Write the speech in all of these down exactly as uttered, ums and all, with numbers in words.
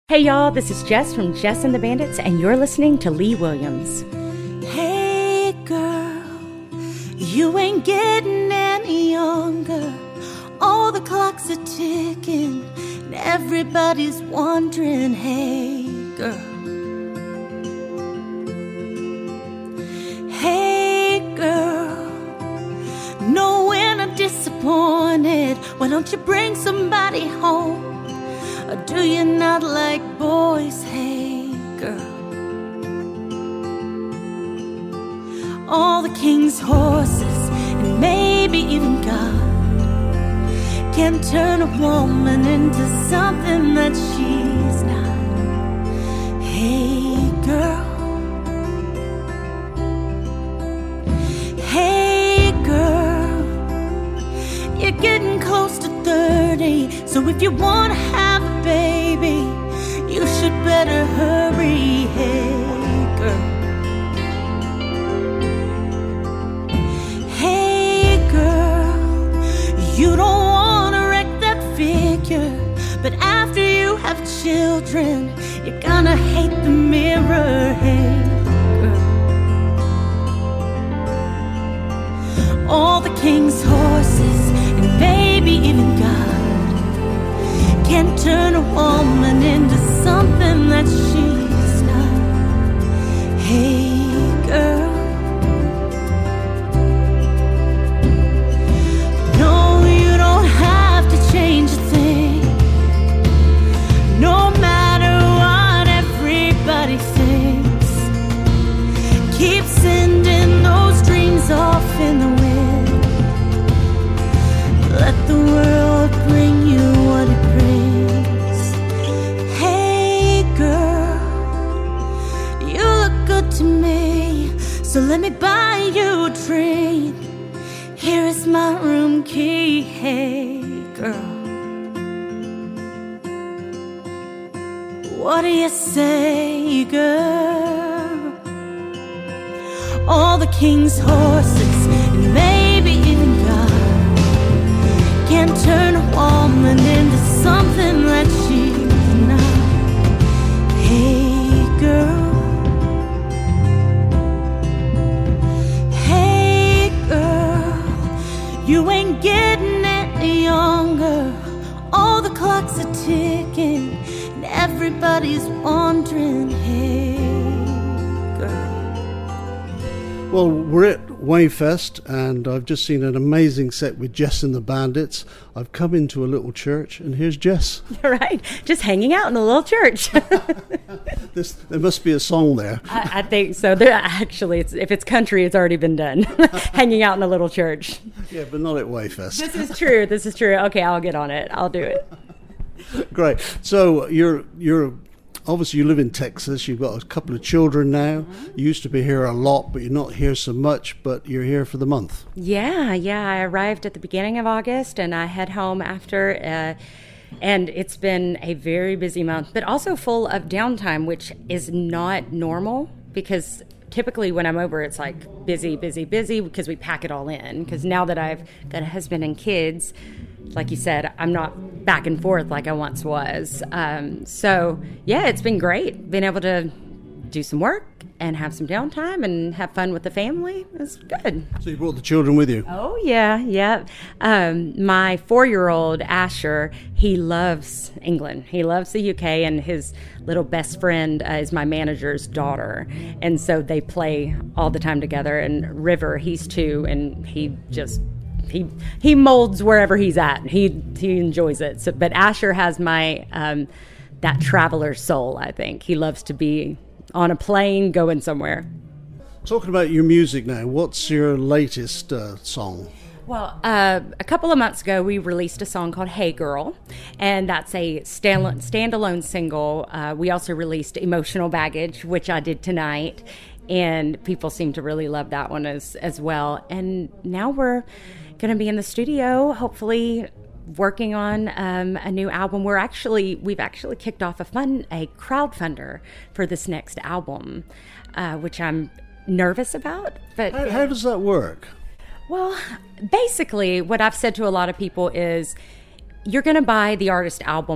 Hey y'all, this is Jess from Jess and the Bandits, and you're listening to Lee Williams. Hey girl, you ain't getting any younger. All the clocks are ticking, and everybody's wondering, hey girl. Hey girl, knowing I'm disappointed, why don't you bring somebody home? Or do you not like boys? Hey, girl. All the king's horses, and maybe even God, can turn a woman into something that she's not. Hey, girl. Hey, girl. You're getting close to thirty, so if you want to have a baby, you should better hurry. Hey girl. Hey girl, you don't want to wreck that figure, but after you have children, you're gonna hate the mirror. Hey girl. All the king's horses, and maybe even God, can turn a woman into something that she's not. Hey girl. No, you don't have to change a thing, no matter what everybody thinks. Keep sending those dreams off in the wind. Let the world bring you what it brings. Hey girl, you look good to me, so let me buy you a drink. Here is my room key. Hey girl, what do you say, girl? All the king's horses, and maybe even God, can turn a woman into something that she's not. Hey girl. Hey girl, you ain't getting any younger. All the clocks are ticking, and everybody's wondering, hey girl. Well, we're at Wavefest, and I've just seen an amazing set with Jess and the Bandits. I've come into a little church, and here's Jess. All right, just hanging out in a little church. this, there must be a song there. I, I think so. There, actually, it's, if it's country, it's already been done. Hanging out in a little church. Yeah, but not at Wavefest. This is true. This is true. Okay, I'll get on it. I'll do it. Great. So you're you're. Obviously, you live in Texas. You've got a couple of children now. Mm-hmm. You used to be here a lot, but you're not here so much, but you're here for the month. Yeah, yeah. I arrived at the beginning of August, and I head home after. Uh, and it's been a very busy month, but also full of downtime, which is not normal because typically when I'm over, it's like busy, busy, busy because we pack it all in. Because now that I've got a husband and kids, like you said, I'm not back and forth like I once was. Um, so, yeah, it's been great. Being able to do some work and have some downtime and have fun with the family is good. So you brought the children with you? Oh, yeah, yeah. Um, my four-year-old, Asher, he loves England. He loves the U K, and his little best friend uh, is my manager's daughter. And so they play all the time together. And River, he's two, and he just... He he molds wherever he's at. He he enjoys it. So, but Asher has my um, that traveler soul. I think he loves to be on a plane going somewhere. Talking about your music now, what's your latest uh, song? Well, uh, a couple of months ago, we released a song called "Hey Girl," and that's a stand- standalone single. Uh, we also released "Emotional Baggage," which I did tonight, and people seem to really love that one as as well. And now we're going to be in the studio, hopefully working on um, a new album. We're actually we've actually kicked off a fund a crowdfunder for this next album, uh, which I'm nervous about. But how, how does that work? Well, basically, what I've said to a lot of people is, you're going to buy the artist album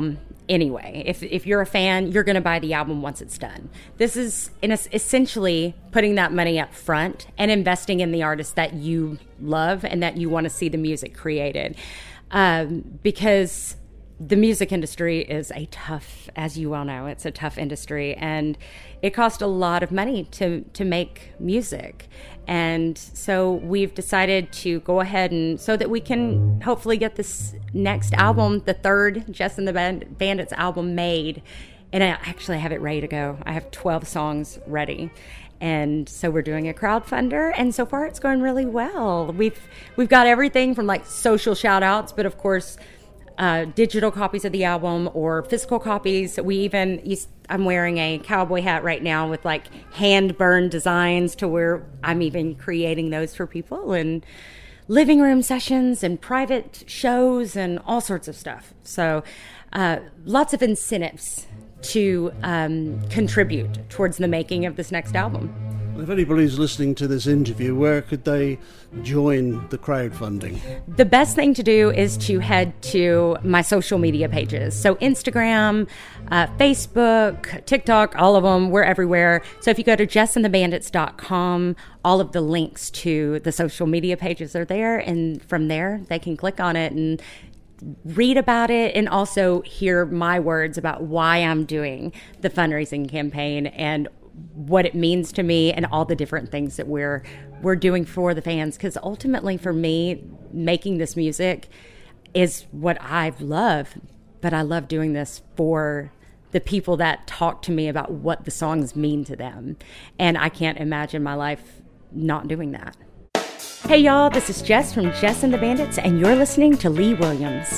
anyway. If if you're a fan, you're going to buy the album once it's done. This is in a, essentially putting that money up front and investing in the artist that you love and that you want to see the music created. Um, because the music industry is a tough, as you well know, it's a tough industry, and it costs a lot of money to, to make music. And so we've decided to go ahead and so that we can hopefully get this next album, the third Jess and the Band- Bandits album made. And I actually have it ready to go. I have twelve songs ready. And so we're doing a crowdfunder, and so far it's going really well. We've we've got everything from like social shout outs, but of course Uh, digital copies of the album or physical copies. We even, I'm wearing a cowboy hat right now with like hand burned designs to where I'm even creating those for people and living room sessions and private shows and all sorts of stuff. So uh, lots of incentives to um, contribute towards the making of this next album. If anybody's listening to this interview, where could they join the crowdfunding? The best thing to do is to head to my social media pages. So Instagram, uh, Facebook, TikTok, all of them, we're everywhere. So if you go to jess and the bandits dot com, all of the links to the social media pages are there. And from there, they can click on it and read about it and also hear my words about why I'm doing the fundraising campaign and what it means to me and all the different things that we're we're doing for the fans. Because ultimately for me, making this music is what I love, but I love doing this for the people that talk to me about what the songs mean to them. And I can't imagine my life not doing that. Hey y'all, this is Jess from Jess and the Bandits, and you're listening to Lee Williams.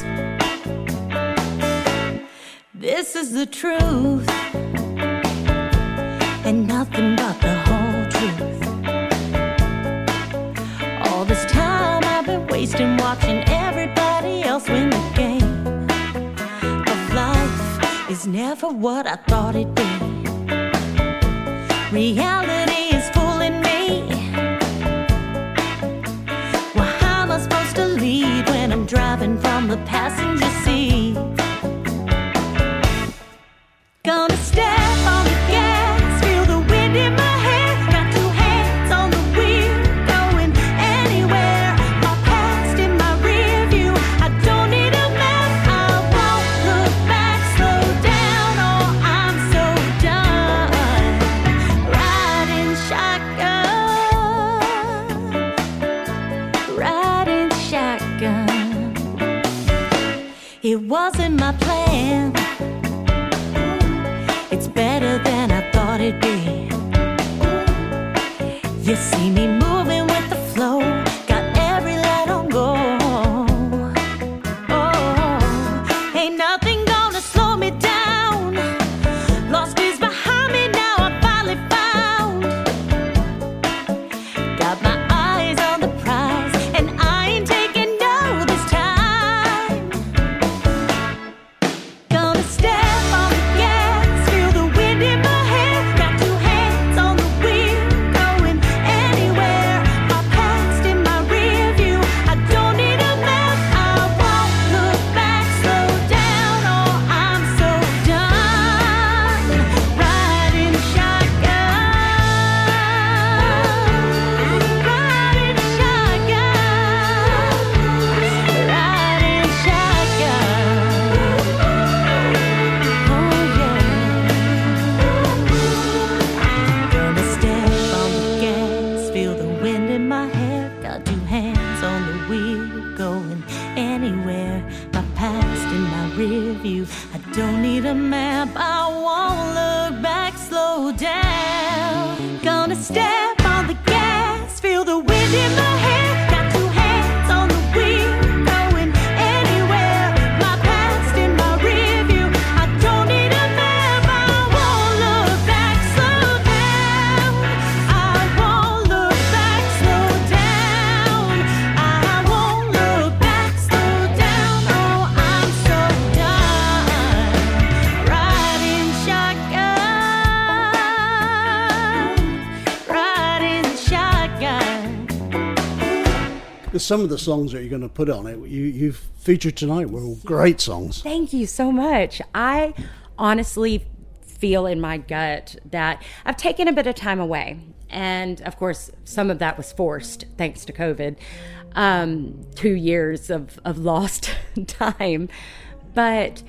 This is the truth, and nothing but the whole truth. All this time I've been wasting watching everybody else win the game of life is never what I thought it'd be. Reality is fooling me. Well, how am I supposed to lead when I'm driving from the passenger seat? Gonna step on the gas, feel the wind in my hair, got two hands on the wheel, going anywhere. My past in my rear view, I don't need a map, I won't look back, slow down, or I'm so done. Riding shotgun, riding shotgun. It wasn't my plan, better than I thought it'd be. You see me moving with the flow, got every light on go. Oh, ain't nothing gonna slow me down. Lost is behind me, now I finally found. Got my eyes on the prize, and I ain't taking no this time. Gonna step on the gas, feel the wind in my hair, got two hands on the wheel, going anywhere. some of the songs that you're going to put on it, you, you've featured tonight were all great songs. Thank you so much. I honestly feel in my gut that I've taken a bit of time away. And of course, some of that was forced thanks to COVID. Um, two years of, of lost time. But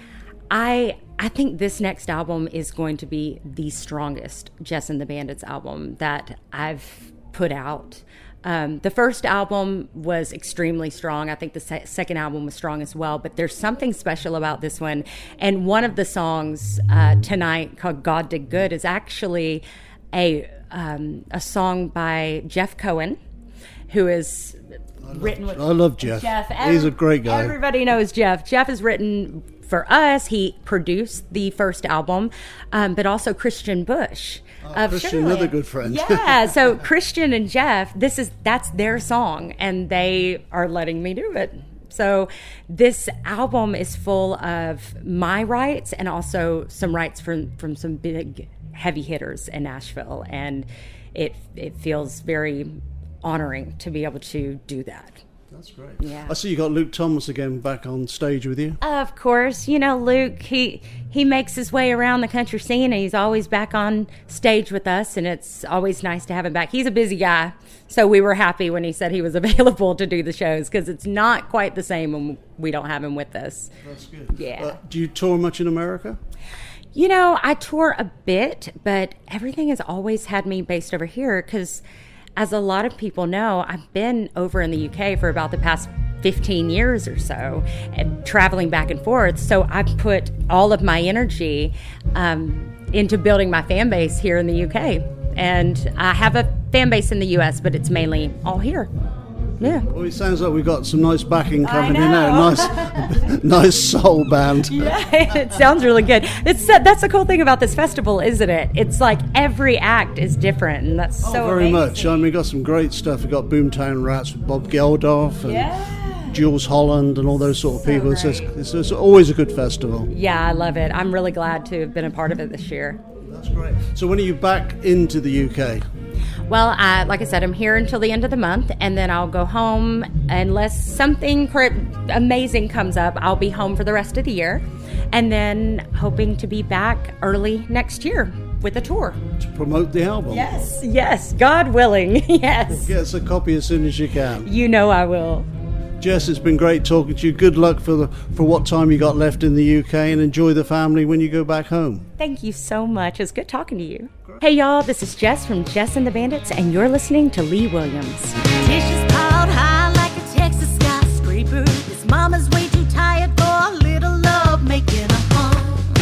I I think this next album is going to be the strongest Jess and the Bandits album that I've put out. Um, the first album was extremely strong. I think the se- second album was strong as well, but there's something special about this one. And one of the songs uh, tonight, called God Did Good, is actually a um, a song by Jeff Cohen, who is written with... I love Jeff. Jeff. He's a great guy. Everybody knows Jeff. Jeff has written for us. He produced the first album, um, but also Christian Bush. Oh, Christian, another good friend. Yeah, so Christian and Jeff, this is that's their song, and they are letting me do it. So this album is full of my rights and also some rights from from some big heavy hitters in Nashville, and it it feels very honoring to be able to do that. That's great. Yeah. I see you got Luke Thomas again back on stage with you. Of course, you know, Luke, he he makes his way around the country scene, and he's always back on stage with us, and it's always nice to have him back. He's a busy guy, so we were happy when he said he was available to do the shows, because it's not quite the same when we don't have him with us. That's good. Yeah. Uh, do you tour much in America? You know, I tour a bit, but everything has always had me based over here, because as a lot of people know, I've been over in the U K for about the past fifteen years or so, and traveling back and forth. So I've put all of my energy um, into building my fan base here in the U K. And I have a fan base in the U S, but it's mainly all here. Yeah. Well, it sounds like we've got some nice backing coming I in now. know. Nice, nice soul band. Yeah, it sounds really good. It's that's the cool thing about this festival, isn't it? It's like every act is different, and that's Oh, so very amazing. much. I mean, we've got some great stuff. We've got Boomtown Rats with Bob Geldof and Yeah. Jules Holland and all those sort of So people. It's, just, great. it's, it's always a good festival. Yeah, I love it. I'm really glad to have been a part of it this year. That's great. So when are you back into the U K? Well, I, like I said, I'm here until the end of the month, and then I'll go home unless something cr- amazing comes up. I'll be home for the rest of the year, and then hoping to be back early next year with a tour. To promote the album? Yes, yes, God willing, yes. Get us a copy as soon as you can. You know I will. Jess, it's been great talking to you. Good luck for the for what time you got left in the U K, and enjoy the family when you go back home. Thank you so much. It's good talking to you. Hey, y'all, this is Jess from Jess and the Bandits, and you're listening to Lee Williams. Dishes piled high like a Texas skyscraper. His mama's way too tired for a little love making a home.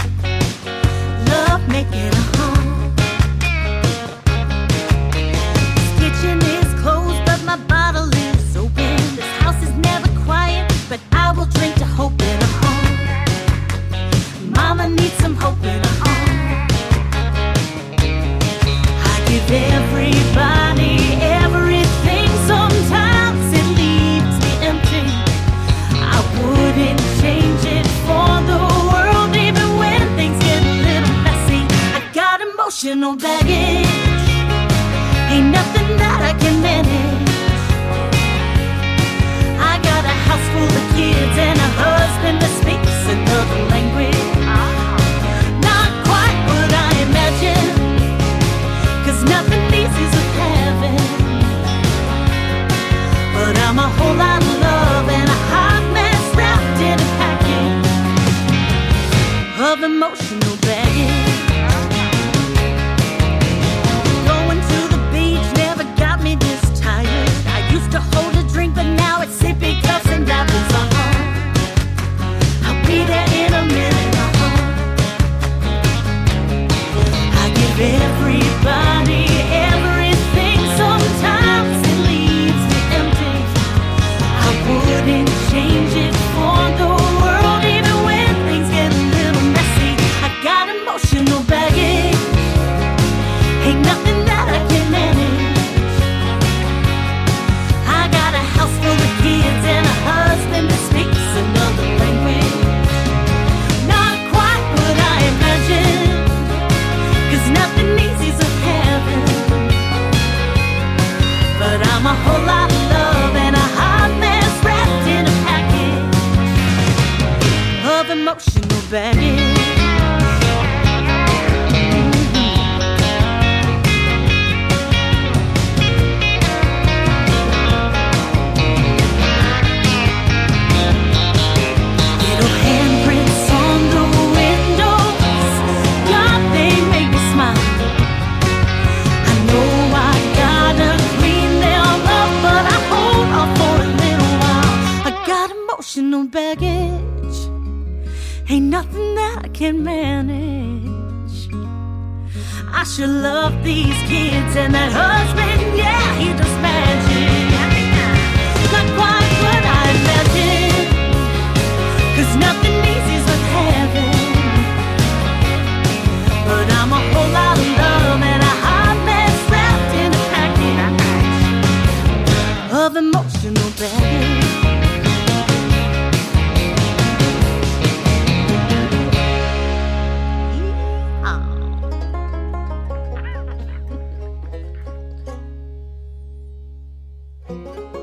Love making a home. This kitchen is closed, but my bottle is open. This house is never quiet, but I will drink to hope in a home. Mama needs some hope in a home. Give everybody everything, sometimes it leaves me empty. I wouldn't change it for the world, even when things get a little messy. I got emotional baggage, ain't nothing that I can manage. I got a house full of kids and a husband that speaks another language. Not quite what I imagined, 'cause nothing easy is with heaven. But I'm a whole lot of love and a hot mess wrapped in a package of emotional baggage. Going to the beach never got me this tired. I used to hold a drink, but now it's sippy cups and diamonds on home. can manage. I sure love these kids and that husband, yeah, he does magic. Not quite what I imagined, 'cause nothing easy's with heaven. But I'm a whole lot of love and a hot mess wrapped in a package of emotional baggage. Yeehaw.